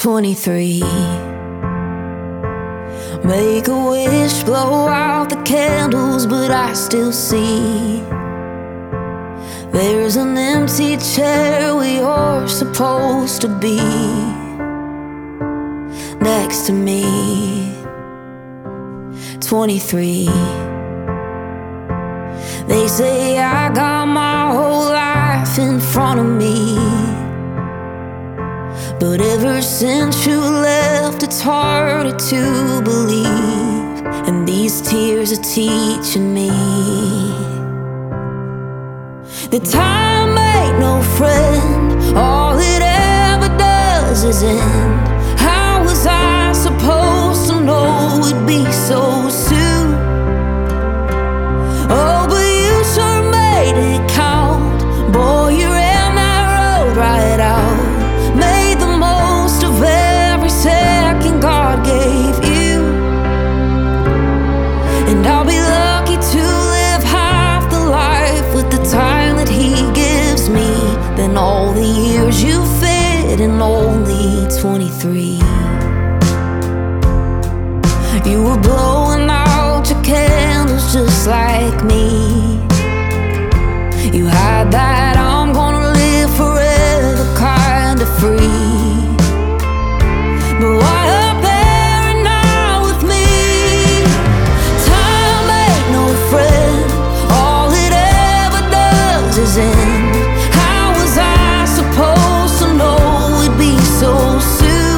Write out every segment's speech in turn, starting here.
23. Make a wish, blow out the candles, but I still see there's an empty chair where you're supposed to be, next to me. 23. They say I got my whole life in front of me, but ever since you left, it's harder to believe, and these tears are teaching me that time ain't no friend. All it ever does is end. How was I supposed to know it'd be so soon? Oh, but you sure made it count. Boy, you ran that road right out. Made the most of every second God gave you, and I'll be lucky to live half the life with the time that He gives me than all the years you fit in only 23. You were blowing out your candles just like me. You had that I'm gonna live forever kind of free. But why up there and now with me? Time ain't no friend. All it ever does is end. How was I supposed to know it'd be so soon?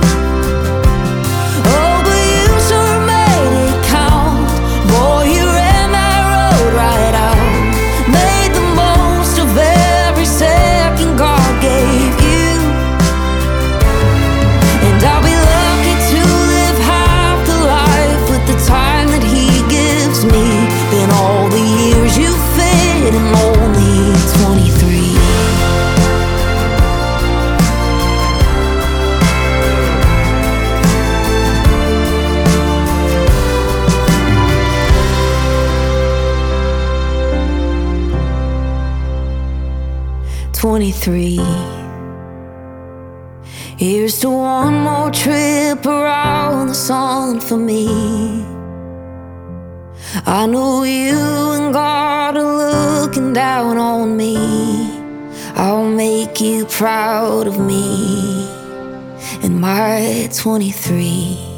Oh, but you sure made it count. Boy, you ran that road right out. Made the most of every second God gave you, and I'll be lucky to live half the life with the time that He gives me than all the years you fit in only 23. Here's to one more trip around the sun for me. I know you and God are looking down on me. I'll make you proud of me in my 23.